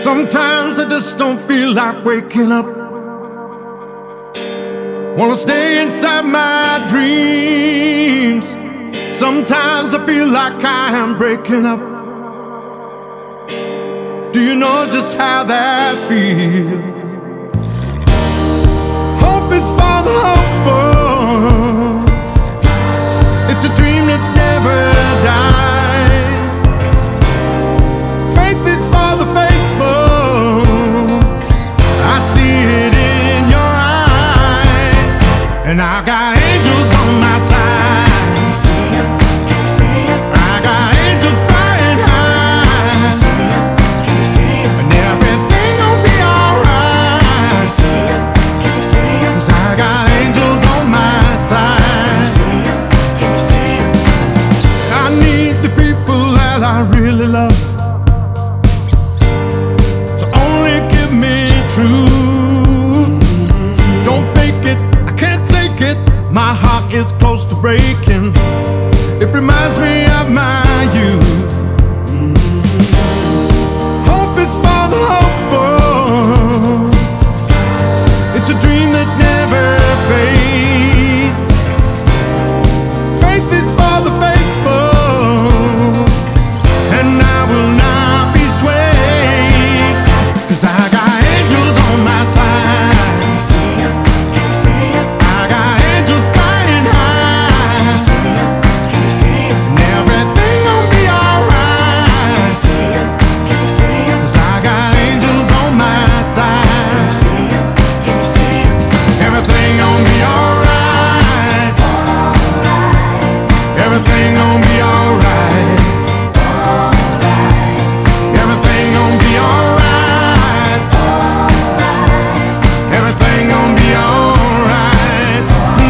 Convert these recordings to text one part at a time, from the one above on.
Sometimes I just don't feel like waking up. Wanna stay inside my dreams. Sometimes I feel like I am breaking up. Do you know just how that feels? Hope is for the hopeful. It's a dream that never dies. Faith is for the faithful. I see it in your eyes. And I've got angels on my side. I got angels flying high. And everything gon' be alright. 'Cause I got angels on my side. I need the people that I really love to only give me truth. Don't fake it, I can't take it. My heart is close to breaking. It reminds me of my youth. Hope is for the hopeful. It's a dream that never fades. Faith is for the faithful. And I will not be swayed. 'Cause I got angels on my side. I got angels flying high. And everything gon' be alright. 'Cause I got angels on my side. Everything gon' be alright. Everything gon' be alright. Everything gon' be alright. Everything gon' be alright.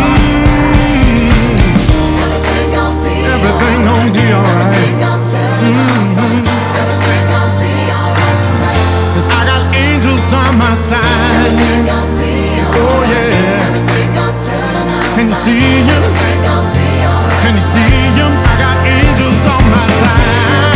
Everything gon' be Everything gon' be alright. Everything gon' turn out. Everything gon' be alright tonight. 'Cause I got angels on my side. Everything gon' be Oh alright. yeah. Everything gon' turn out. Can you see him? Everything gon' be alright. Can you see him? I got angels on my side.